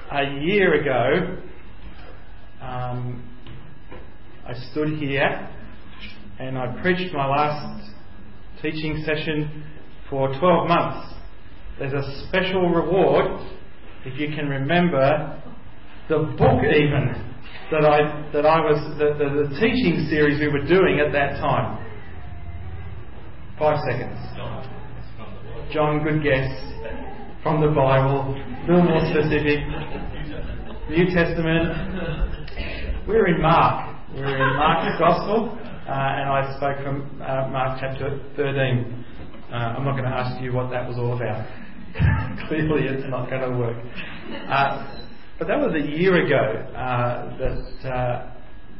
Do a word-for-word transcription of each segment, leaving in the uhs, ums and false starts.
a year ago, um, I stood here and I preached my last teaching session for twelve months. There's a special reward if you can remember the book even that I that I was the, the, the teaching series we were doing at that time. Five seconds. John, good guess. From the Bible, a little more specific. New Testament. We're in Mark. We're in Mark's Gospel, uh, and I spoke from uh, Mark chapter thirteen. Uh, I'm not going to ask you what that was all about. Clearly, it's not going to work. Uh, but that was a year ago uh, that uh,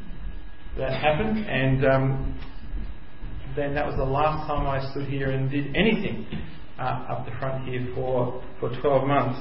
that happened, and um, then that was the last time I stood here and did anything uh, up the front here for for twelve months.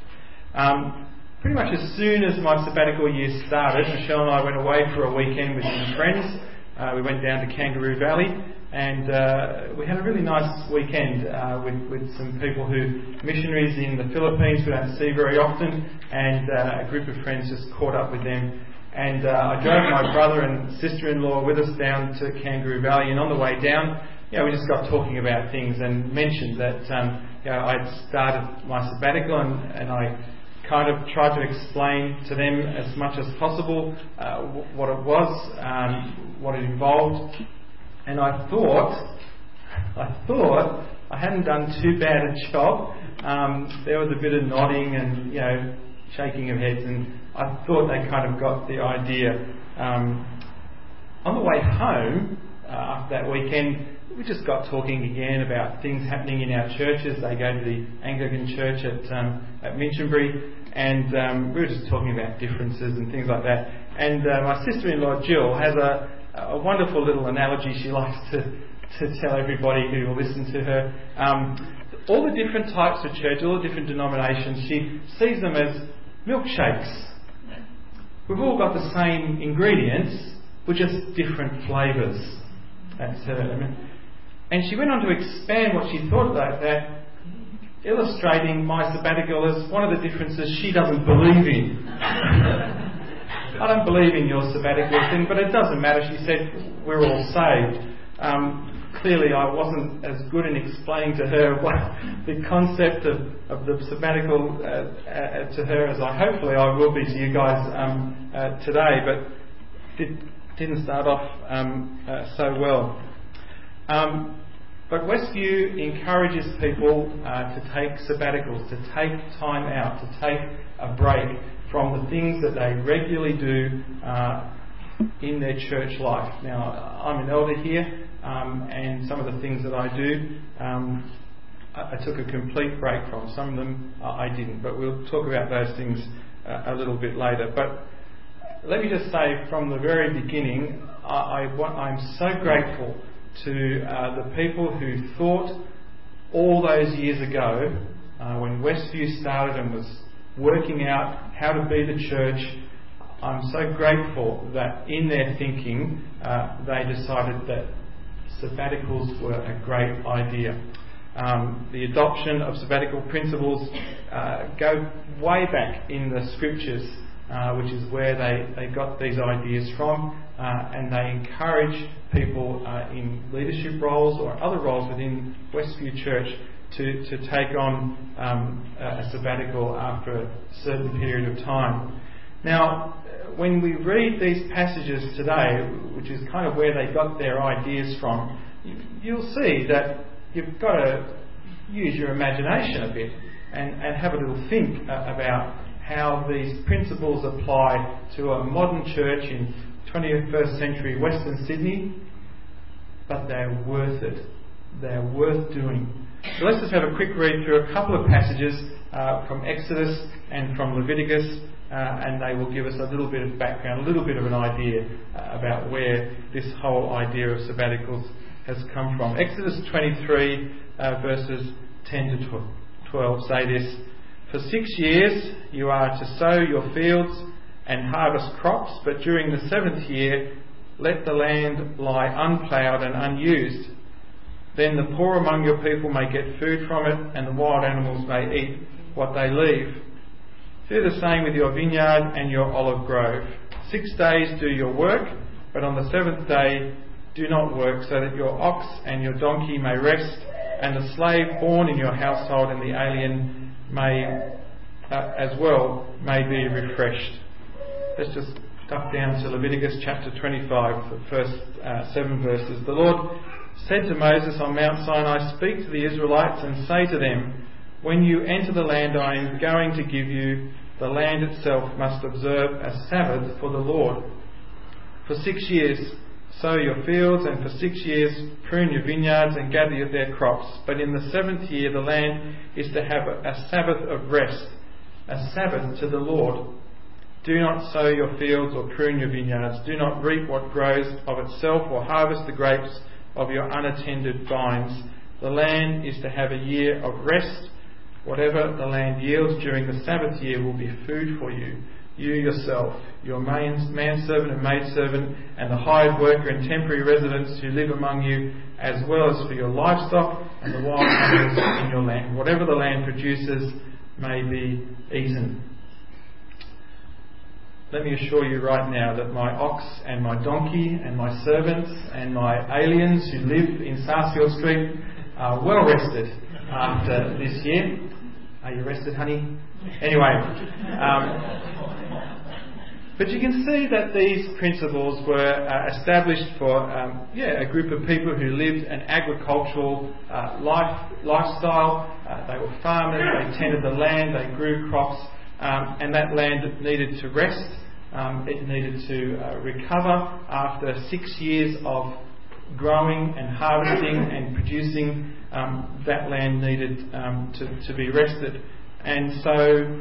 Um, pretty much as soon as my sabbatical year started, Michelle and I went away for a weekend with some friends. Uh, we went down to Kangaroo Valley, and uh, we had a really nice weekend uh, with, with some people who, missionaries in the Philippines we don't see very often, and uh, a group of friends just caught up with them. And uh, I drove my brother and sister-in-law with us down to Kangaroo Valley, and on the way down, you know, we just got talking about things and mentioned that um, you know, I'd started my sabbatical, and, and I kind of tried to explain to them as much as possible uh, w- what it was, um, what it involved, and I thought, I thought I hadn't done too bad a job. Um, there was a bit of nodding and, you know, shaking of heads, and I thought they kind of got the idea. Um, on the way home uh, after that weekend, we just got talking again about things happening in our churches. They go to the Anglican church at um, at Minchinbury, and um, we were just talking about differences and things like that. And uh, my sister-in-law Jill has a, a wonderful little analogy she likes to, to tell everybody who will listen to her. Um, all the different types of church, all the different denominations, she sees them as milkshakes. We've all got the same ingredients, with just different flavours. That's her. I mean, and she went on to expand what she thought about that, illustrating my sabbatical as one of the differences she doesn't believe in. I don't believe in your sabbatical thing, but it doesn't matter. She said we're all saved. Um, clearly I wasn't as good in explaining to her what the concept of, of the sabbatical uh, uh, to her as I hopefully I will be to you guys um, uh, today, but it didn't start off um, uh, so well. Um, but Westview encourages people uh, to take sabbaticals, to take time out, to take a break from the things that they regularly do uh, in their church life. Now, I'm an elder here, um, and some of the things that I do, um, I, I took a complete break from. Some of them uh, I didn't, but we'll talk about those things uh, a little bit later. But let me just say from the very beginning, I, I, I'm so grateful to uh, the people who thought all those years ago, uh, when Westview started and was working out how to be the church. I'm so grateful that in their thinking uh, they decided that sabbaticals were a great idea. Um, the adoption of sabbatical principles uh, go way back in the scriptures, uh, which is where they, they got these ideas from, uh, and they encourage people uh, in leadership roles or other roles within Westview Church to, to take on um, a sabbatical after a certain period of time. Now, when we read these passages today, which is kind of where they got their ideas from, you'll see that you've got to use your imagination a bit and, and have a little think about how these principles apply to a modern church in twenty-first century Western Sydney, but they're worth it. They're worth doing. So let's just have a quick read through a couple of passages uh, from Exodus and from Leviticus, uh, and they will give us a little bit of background, a little bit of an idea uh, about where this whole idea of sabbaticals has come from. Exodus twenty-three uh, verses ten to twelve say this: For six years you are to sow your fields and harvest crops, but during the seventh year let the land lie unploughed and unused. Then the poor among your people may get food from it, and the wild animals may eat what they leave. Do the same with your vineyard and your olive grove. Six days do your work, but on the seventh day do not work, so that your ox and your donkey may rest, and the slave born in your household and the alien may uh, as well may be refreshed. Let's just duck down to Leviticus chapter twenty-five, the first uh, seven verses. The Lord said to Moses on Mount Sinai, "Speak to the Israelites and say to them, when you enter the land I am going to give you, the land itself must observe a Sabbath for the Lord. For six years sow your fields, and for six years prune your vineyards and gather their crops. But in the seventh year the land is to have a Sabbath of rest, a Sabbath to the Lord. Do not sow your fields or prune your vineyards. Do not reap what grows of itself or harvest the grapes of your unattended vines. The land is to have a year of rest. Whatever the land yields during the Sabbath year will be food for you. You yourself, your manservant and maidservant, and the hired worker and temporary residents who live among you, as well as for your livestock and the wild animals in your land. Whatever the land produces may be eaten." Let me assure you right now that my ox and my donkey and my servants and my aliens who live in Sarsfield Street are well rested after this year. Are you rested, honey? Anyway, um, but you can see that these principles were uh, established for um, yeah, a group of people who lived an agricultural uh, life lifestyle. Uh, they were farmers, they tended the land, they grew crops, um, and that land needed to rest. Um, it needed to uh, recover after six years of growing and harvesting and producing. Um, that land needed um, to, to be rested. And so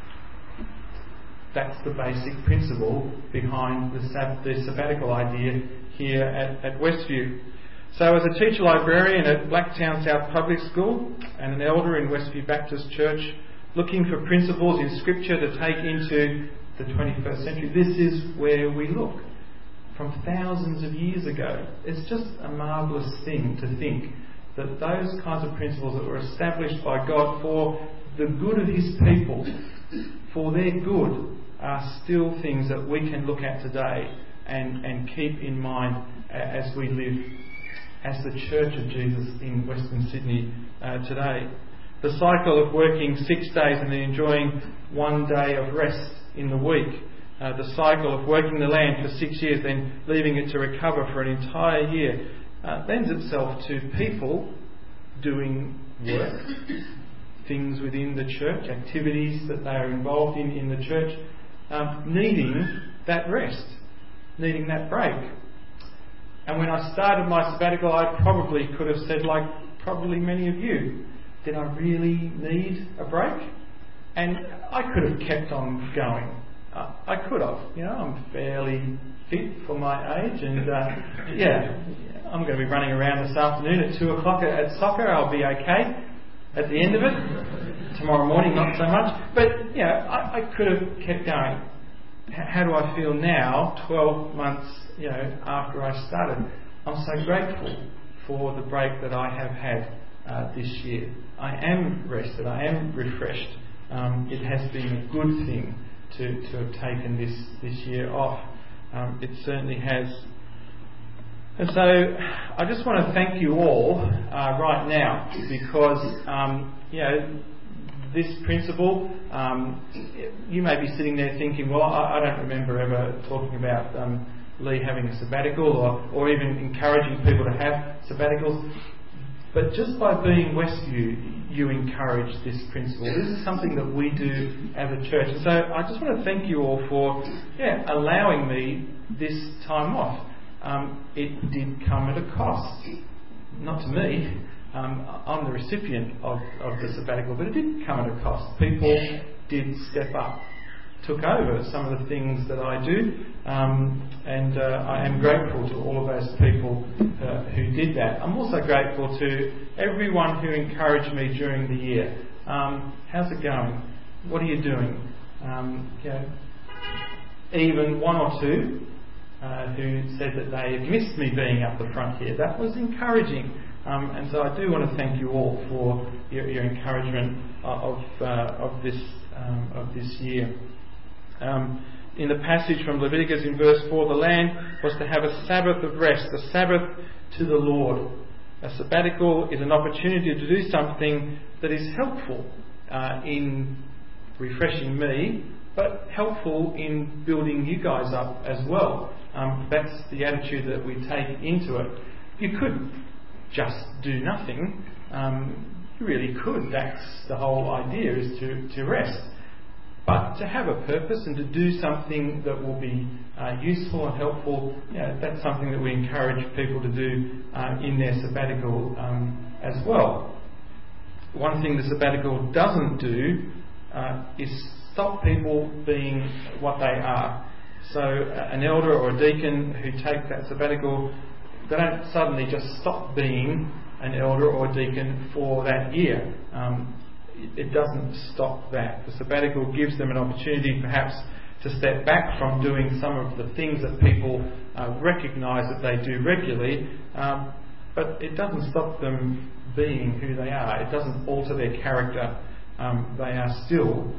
that's the basic principle behind the, sab- the sabbatical idea here at, at Westview. So as a teacher librarian at Blacktown South Public School and an elder in Westview Baptist Church, looking for principles in Scripture to take into the twenty-first century, this is where we look. From thousands of years ago. It's just a marvellous thing to think that those kinds of principles that were established by God for the good of His people, for their good, are still things that we can look at today and, and keep in mind as we live as the Church of Jesus in Western Sydney uh, today. The cycle of working six days and then enjoying one day of rest in the week. Uh, the cycle of working the land for six years, then leaving it to recover for an entire year, uh, lends itself to people doing work, things within the church, activities that they are involved in in the church, um, needing that rest, needing that break. And when I started my sabbatical, I probably could have said, like probably many of you, did I really need a break? And I could have kept on going. Uh, I could have, you know, I'm fairly fit for my age, and uh, yeah, I'm going to be running around this afternoon at two o'clock at soccer. I'll be okay at the end of it. Tomorrow morning, not so much. But yeah, I, I could have kept going. H- how do I feel now, twelve months, you know, after I started? I'm so grateful for the break that I have had uh, this year. I am rested. I am refreshed. Um, it has been a good thing to, to have taken this, this year off. Um, it certainly has. And so I just want to thank you all uh, right now, because um, you know, this principle, um, you may be sitting there thinking, well, I, I don't remember ever talking about um, Lee having a sabbatical, or, or even encouraging people to have sabbaticals. But just by being Westview, you encourage this principle. This is something that we do as a church. And so I just want to thank you all for yeah, allowing me this time off. Um, it did come at a cost. Not to me. Um, I'm the recipient of, of the sabbatical, but it did come at a cost. People did step up, took over some of the things that I do, um, and uh, I am grateful to all of those people uh, who did that. I'm also grateful to everyone who encouraged me during the year. Um, how's it going? What are you doing? Um, you know, even one or two uh, who said that they had missed me being up the front here. That was encouraging. Um, and so I do want to thank you all for your, your encouragement of uh, of this uh, um, of this year. Um, in the passage from Leviticus in verse four, the land was to have a Sabbath of rest, a Sabbath to the Lord. A sabbatical is an opportunity to do something that is helpful uh, in refreshing me, but helpful in building you guys up as well. Um, that's the attitude that we take into it. You could just do nothing. Um, you really could. That's the whole idea, is to, to rest. But to have a purpose and to do something that will be uh, useful and helpful, you know, that's something that we encourage people to do uh, in their sabbatical um, as well. One thing the sabbatical doesn't do uh, is stop people being what they are. So uh, an elder or a deacon who take that sabbatical, they don't suddenly just stop being an elder or a deacon for that year. Um, it doesn't stop that. The sabbatical gives them an opportunity perhaps to step back from doing some of the things that people uh, recognise that they do regularly, um, but it doesn't stop them being who they are. It doesn't alter their character. Um, they are still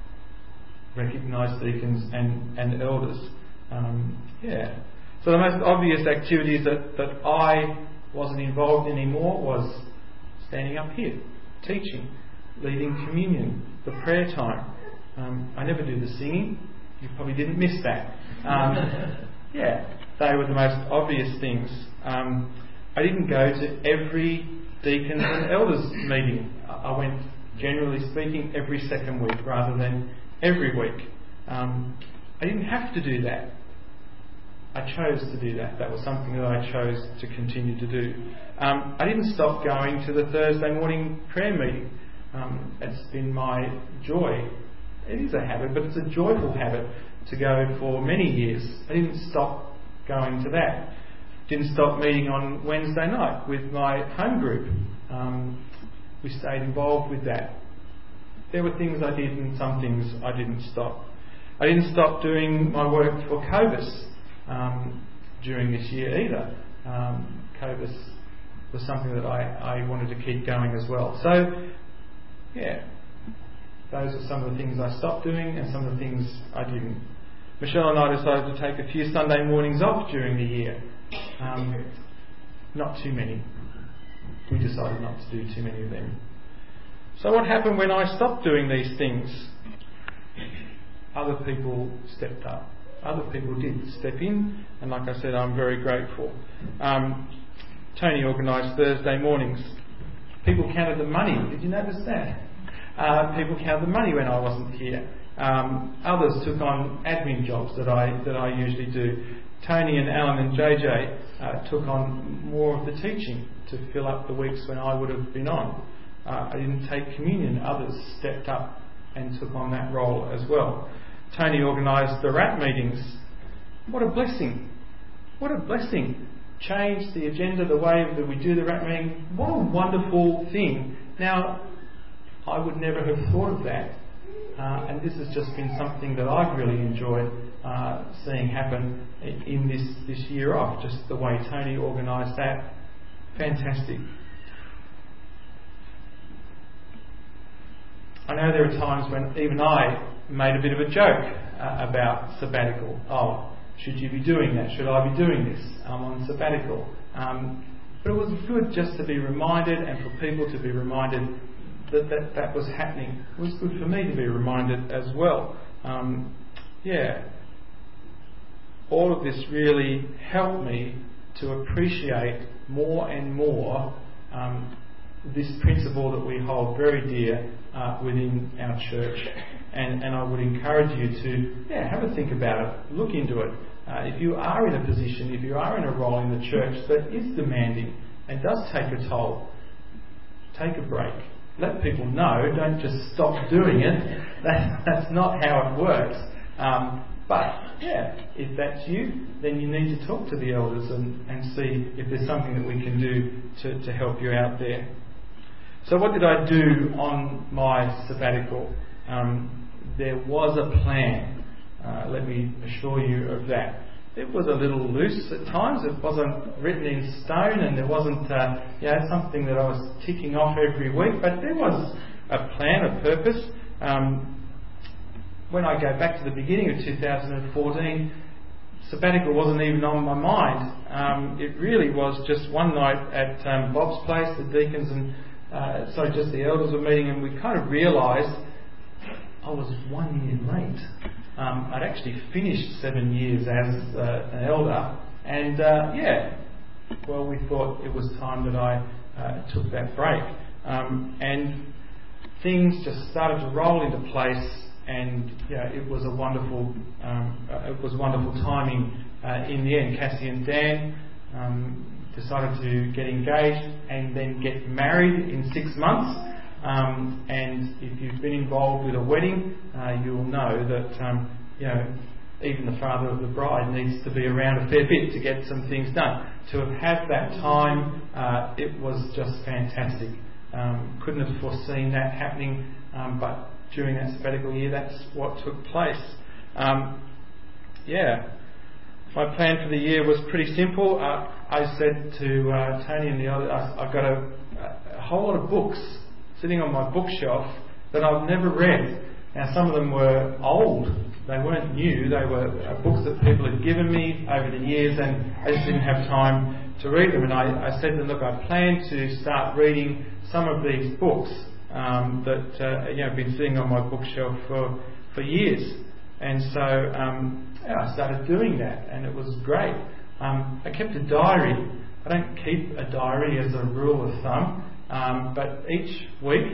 recognised deacons and, and elders. Um, yeah. So the most obvious activities that, that I wasn't involved in anymore was standing up here, teaching, leading communion, the prayer time. Um, I never do the singing. You probably didn't miss that. Um, yeah, they were the most obvious things. Um, I didn't go to every deacons and elders meeting. I went, generally speaking, every second week rather than every week. Um, I didn't have to do that. I chose to do that. That was something that I chose to continue to do. Um, I didn't stop going to the Thursday morning prayer meeting. Um, it's been my joy. It is a habit, but it's a joyful habit to go for many years. I didn't stop going to that. Didn't stop meeting on Wednesday night with my home group. Um, we stayed involved with that. There were things I did and some things I didn't stop. I didn't stop doing my work for Cobus um, during this year either. Um, Cobus was something that I, I wanted to keep going as well. So, yeah, those are some of the things I stopped doing and some of the things I didn't. Michelle and I decided to take a few Sunday mornings off during the year. Um, not too many. We decided not to do too many of them. So what happened when I stopped doing these things? Other people stepped up. Other people did step in, and like I said, I'm very grateful. Um, Tony organised Thursday mornings. People counted the money. Did you notice that? Uh, people counted the money when I wasn't here. Um, others took on admin jobs that I that I usually do. Tony and Alan and J J uh, took on more of the teaching to fill up the weeks when I would have been on. Uh, I didn't take communion. Others stepped up and took on that role as well. Tony organised the R A P meetings. What a blessing. What a blessing. Changed the agenda, the way that we do the R A P meeting. What a wonderful thing. Now, I would never have thought of that. Uh, and this has just been something that I've really enjoyed uh, seeing happen in this, this year off. Just the way Tony organised that. Fantastic. I know there are times when even I made a bit of a joke uh, about sabbatical. Oh, should you be doing that? Should I be doing this? I'm on sabbatical. Um, but it was good just to be reminded and for people to be reminded that that, that was happening. It was good for me to be reminded as well. Um, yeah. All of this really helped me to appreciate more and more um, this principle that we hold very dear uh, within our church. And, and I would encourage you to yeah, have a think about it, look into it. Uh, if you are in a position, if you are in a role in the church that is demanding and does take a toll, take a break. Let people know, don't just stop doing it. That, that's not how it works. Um, but, yeah, if that's you, then you need to talk to the elders and, and see if there's something that we can do to, to help you out there. So what did I do on my sabbatical? Um, there was a plan. Uh, let me assure you of that. It was a little loose at times. It wasn't written in stone, and there wasn't uh, you know, something that I was ticking off every week. But there was a plan, a purpose. Um, when I go back to the beginning of two thousand fourteen, sabbatical wasn't even on my mind. Um, it really was just one night at um, Bob's place, the deacons and uh, sorry, just the elders were meeting, and we kind of realised I was one year late. Um, I'd actually finished seven years as uh, an elder, and uh, yeah, well, we thought it was time that I uh, took that break, um, and things just started to roll into place. And yeah, it was a wonderful, um, uh, it was wonderful timing. Uh, in the end, Cassie and Dan um, decided to get engaged and then get married in six months. Um, and if you've been involved with a wedding, uh, you'll know that um, you know even the father of the bride needs to be around a fair bit to get some things done. To have had that time, uh, it was just fantastic. Um, couldn't have foreseen that happening, um, but during that sabbatical year, that's what took place. Um, yeah, my plan for the year was pretty simple. Uh, I said to uh, Tony and the others, I've got a, a whole lot of books sitting on my bookshelf that I've never read. Now, some of them were old. They weren't new. They were uh, books that people had given me over the years, and I just didn't have time to read them. And I, I said to them, look, I plan to start reading some of these books Um, that uh, you know, have been sitting on my bookshelf for, for years. And so um, yeah, I started doing that, and it was great. Um, I kept a diary. I don't keep a diary as a rule of thumb, um, but each week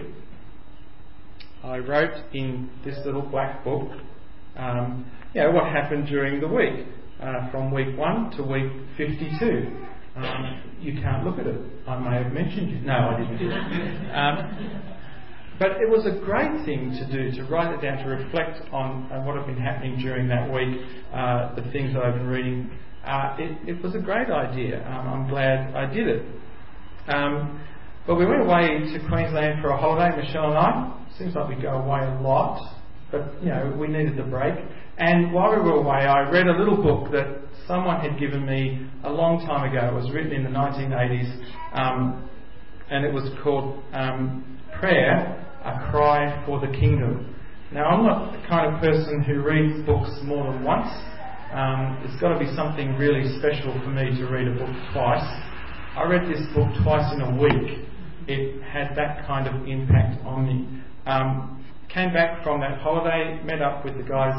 I wrote in this little black book um, you know, what happened during the week, uh, from week one to week fifty-two. Um, you can't look at it. I may have mentioned you. No, I didn't. um, But it was a great thing to do, to write it down, to reflect on uh, what had been happening during that week, uh, the things that I've been reading. Uh, it, it was a great idea. Um, I'm glad I did it. Um, but we went away to Queensland for a holiday, Michelle and I. Seems like we go away a lot, but you know, we needed the break. And while we were away, I read a little book that someone had given me a long time ago. It was written in the nineteen eighties, um, and it was called um, Prayer, A Cry for the Kingdom. Now, I'm not the kind of person who reads books more than once. Um, it's got to be something really special for me to read a book twice. I read this book twice in a week. It had that kind of impact on me. Um, came back from that holiday, met up with the guys,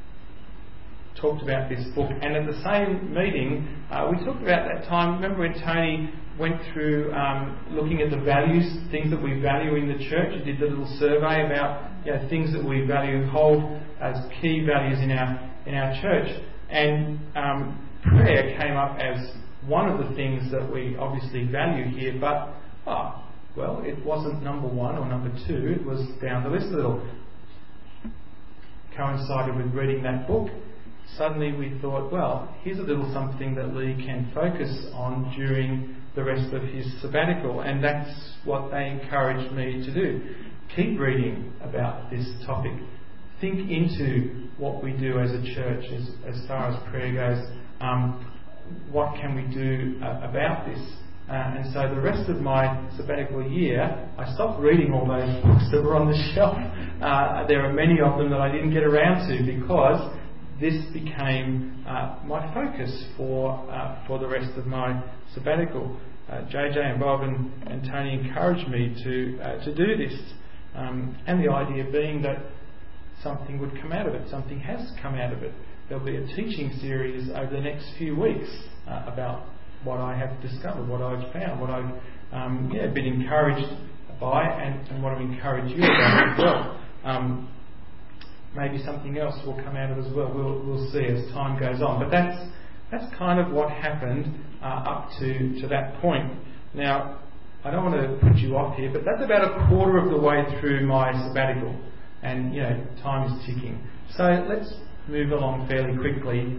talked about this book, and at the same meeting, uh, we talked about that time. Remember when Tony went through um, looking at the values, things that we value in the church? He did the little survey about you know, things that we value and hold as key values in our in our church. And um, prayer came up as one of the things that we obviously value here, but oh, well, it wasn't number one or number two. It was down the list a little. Coincided with reading that book. Suddenly we thought, well, here's a little something that Lee can focus on during the rest of his sabbatical, and that's what they encouraged me to do. Keep reading about this topic. Think into what we do as a church as, as far as prayer goes. Um, what can we do uh, about this? Uh, and so the rest of my sabbatical year, I stopped reading all those books that were on the shelf. Uh, there are many of them that I didn't get around to because this became uh, my focus for uh, for the rest of my sabbatical. Uh, J J and Bob and, and Tony encouraged me to uh, to do this, um, and the idea being that something would come out of it. Something has come out of it. There'll be a teaching series over the next few weeks uh, about what I have discovered, what I've found, what I've um, yeah been encouraged by, and, and what I've encouraged you about as well. Um, Maybe something else will come out of it as well. We'll, we'll see as time goes on. But that's that's kind of what happened uh, up to, to that point. Now, I don't want to put you off here, but that's about a quarter of the way through my sabbatical. And, you know, time is ticking. So let's move along fairly quickly.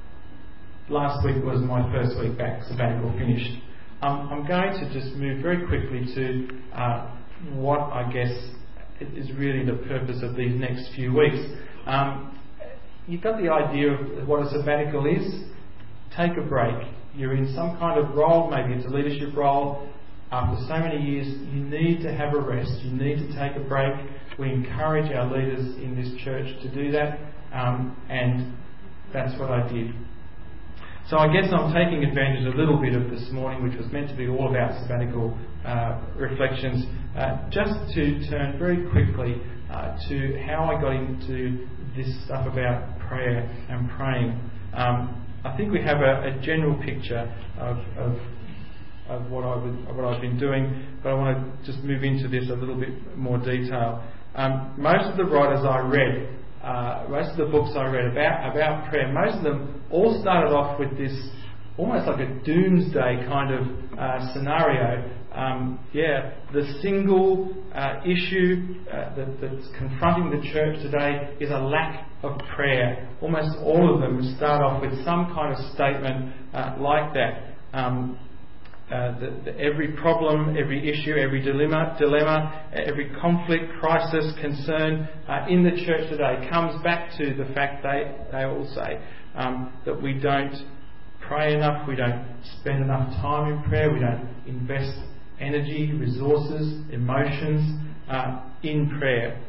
Last week was my first week back, sabbatical finished. Um, I'm going to just move very quickly to uh, what I guess is really the purpose of these next few weeks. Um, you've got the idea of what a sabbatical is. Take a break. You're in some kind of role, maybe it's a leadership role. After so many years, you need to have a rest. You need to take a break. We encourage our leaders in this church to do that, um, and that's what I did. So I guess I'm taking advantage a little bit of this morning, which was meant to be all about sabbatical uh, reflections, uh, just to turn very quickly uh, to how I got into this stuff about prayer and praying. Um, I think we have a, a general picture of, of, of what, I would, what I've been doing, but I want to just move into this a little bit more detail. Um, most of the writers I read, uh, most of the books I read about, about prayer, most of them all started off with this almost like a doomsday kind of uh, scenario. Um, yeah, the single uh, issue uh, that, that's confronting the church today is a lack of prayer. Almost all of them start off with some kind of statement uh, like that. Um, uh, the, the, every problem, every issue, every dilemma, dilemma, every conflict, crisis, concern uh, in the church today comes back to the fact they, they all say um, that we don't pray enough, we don't spend enough time in prayer, we don't invest energy, resources, emotions uh, in prayer.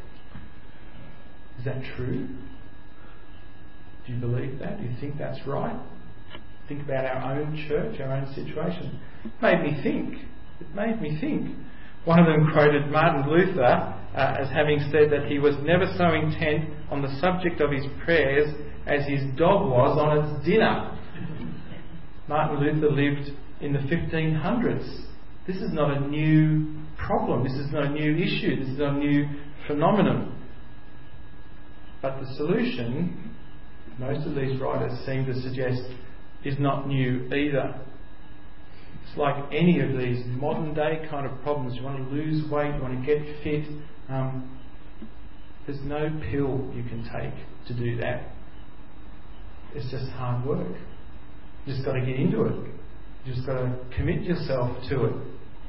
Is that true? Do you believe that? Do you think that's right? Think about our own church, our own situation. It made me think. It made me think. One of them quoted Martin Luther uh, as having said that he was never so intent on the subject of his prayers as his dog was on its dinner. Martin Luther lived in the fifteen hundreds. This is not a new problem. This is not a new issue. This is not a new phenomenon. But the solution, most of these writers seem to suggest, is not new either. It's like any of these modern day kind of problems. You want to lose weight, you want to get fit. Um, there's no pill you can take to do that. It's just hard work. You just got to get into it. You just got to commit yourself to it.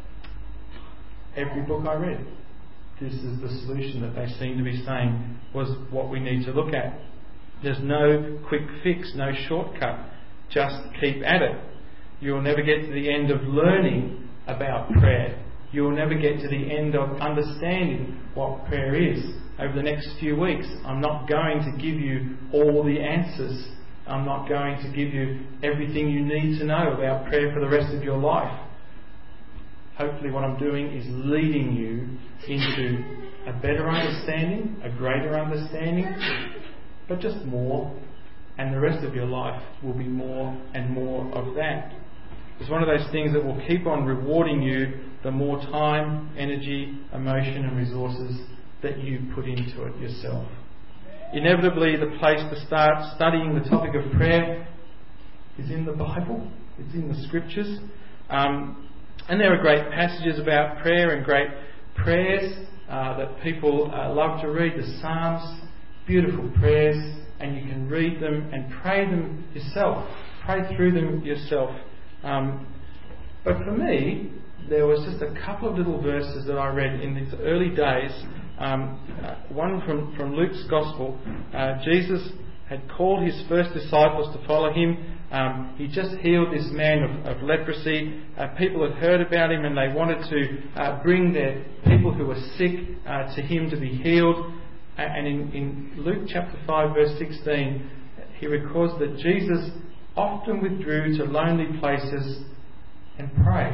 Every book I read, this is the solution that they seem to be saying was what we need to look at. There's no quick fix, no shortcut. Just keep at it. You'll never get to the end of learning about prayer. You'll never get to the end of understanding what prayer is. Over the next few weeks, I'm not going to give you all the answers. I'm not going to give you everything you need to know about prayer for the rest of your life. Hopefully what I'm doing is leading you into a better understanding, a greater understanding, but just more, and the rest of your life will be more and more of that. It's one of those things that will keep on rewarding you the more time, energy, emotion and resources that you put into it yourself. Inevitably, the place to start studying the topic of prayer is in the Bible. It's in the Scriptures. Um, and there are great passages about prayer and great prayers uh, that people uh, love to read. The Psalms, beautiful prayers, and you can read them and pray them yourself. Pray through them yourself. Um, but for me, there was just a couple of little verses that I read in these early days. Um, uh, one from, from Luke's Gospel. Uh, Jesus had called his first disciples to follow him. Um, he just healed this man of, of leprosy. Uh, people had heard about him and they wanted to uh, bring their people who were sick uh, to him to be healed. Uh, and in, in Luke chapter five verse sixteen, he records that Jesus often withdrew to lonely places and prayed.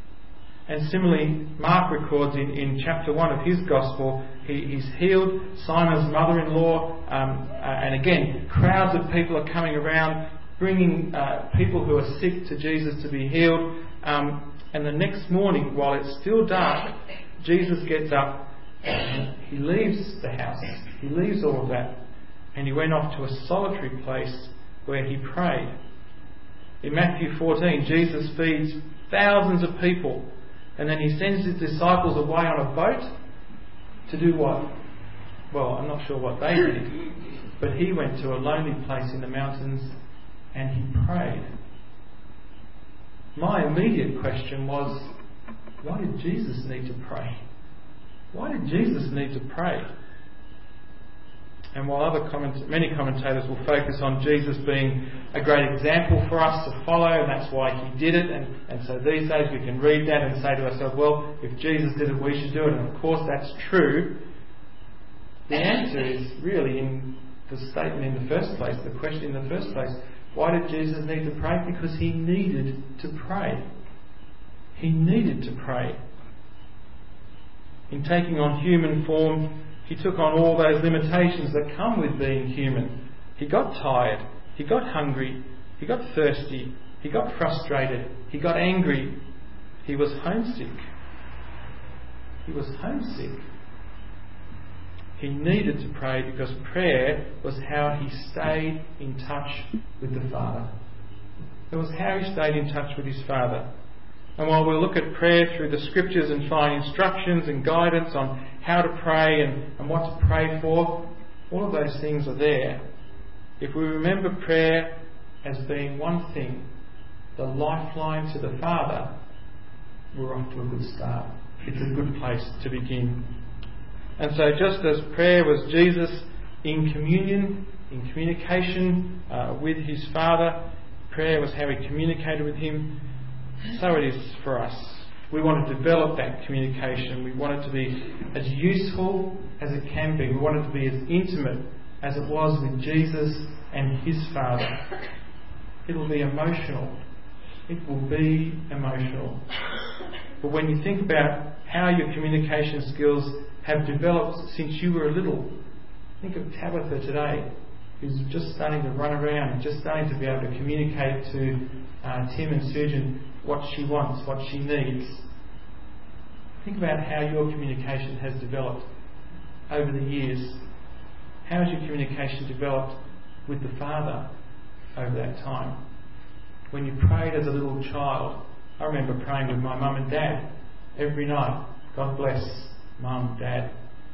And similarly, Mark records in, in chapter one of his Gospel, he, he's healed Simon's mother-in-law, um, uh, and again, crowds of people are coming around, bringing uh, people who are sick to Jesus to be healed. Um, and the next morning, while it's still dark, Jesus gets up and he leaves the house. He leaves all of that, and he went off to a solitary place where he prayed. In Matthew fourteen, Jesus feeds thousands of people. And then he sends his disciples away on a boat to do what? Well, I'm not sure what they did. But he went to a lonely place in the mountains and he prayed. My immediate question was, why did Jesus need to pray? Why did Jesus need to pray? And while other comment- many commentators will focus on Jesus being a great example for us to follow, and that's why he did it, and, and so these days we can read that and say to ourselves, well, if Jesus did it, we should do it, and of course that's true. the answer is really in the statement in the first place, the question in the first place. Why did Jesus need to pray? Because he needed to pray. He needed to pray. In taking on human form, he took on all those limitations that come with being human. He got tired. He got hungry. He got thirsty. He got frustrated. He got angry. He was homesick. He was homesick. He needed to pray because prayer was how he stayed in touch with the Father. It was how he stayed in touch with his Father. And while we'll look at prayer through the scriptures and find instructions and guidance on how to pray and, and what to pray for, all of those things are there. If we remember prayer as being one thing, the lifeline to the Father, we're off to a good start. It's a good place to begin. And so just as prayer was Jesus in communion, in communication uh, with his Father, prayer was how he communicated with him, so it is for us. We want to develop that communication. We want it to be as useful as it can be. We want it to be as intimate as it was with Jesus and his Father. It will be emotional. It will be emotional. But when you think about how your communication skills have developed since you were little, think of Tabitha today, who's just starting to run around, just starting to be able to communicate to uh, Tim and Susan what she wants, what she needs. Think about how your communication has developed over the years. How has your communication developed with the Father over that time? When you prayed as a little child, I remember praying with my mum and dad every night. God bless Mum, Dad,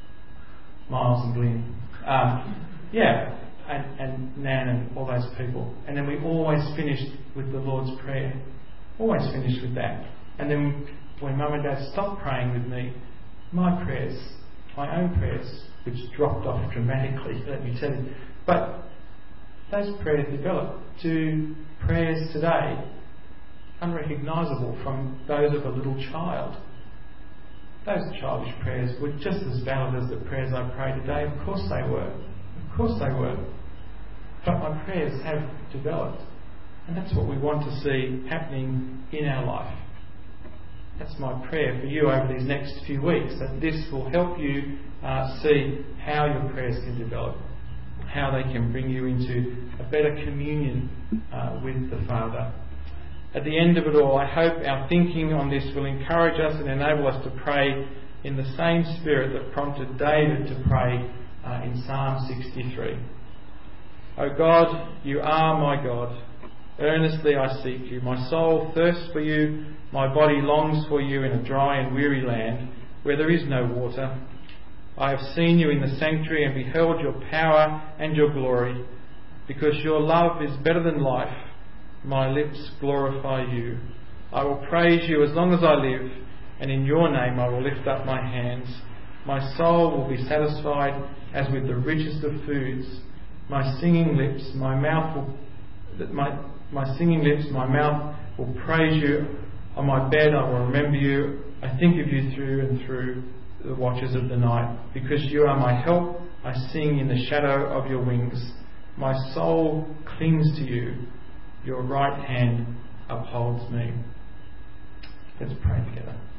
Miles and Glyn. Um, yeah, and, and Nan and all those people. And then we always finished with the Lord's Prayer. Always finished with that. And then when Mum and Dad stopped praying with me, my prayers, my own prayers, which dropped off dramatically, let me tell you. But those prayers developed to prayers today unrecognisable from those of a little child. Those childish prayers were just as valid as the prayers I pray today. Of course they were. Of course they were. But my prayers have developed. And that's what we want to see happening in our life. That's my prayer for you over these next few weeks, that this will help you uh, see how your prayers can develop, how they can bring you into a better communion uh, with the Father. At the end of it all, I hope our thinking on this will encourage us and enable us to pray in the same spirit that prompted David to pray uh, in Psalm sixty-three. O God, you are my God. Earnestly I seek you. My soul thirsts for you. My body longs for you in a dry and weary land where there is no water. I have seen you in the sanctuary and beheld your power and your glory. Because your love is better than life, my lips glorify you. I will praise you as long as I live, and in your name I will lift up my hands. My soul will be satisfied as with the richest of foods. My singing lips, my mouth will, my, my singing lips, my mouth will praise you. On my bed I will remember you. I think of you through and through the watches of the night. Because you are my help, I sing in the shadow of your wings. My soul clings to you. Your right hand upholds me. Let's pray together.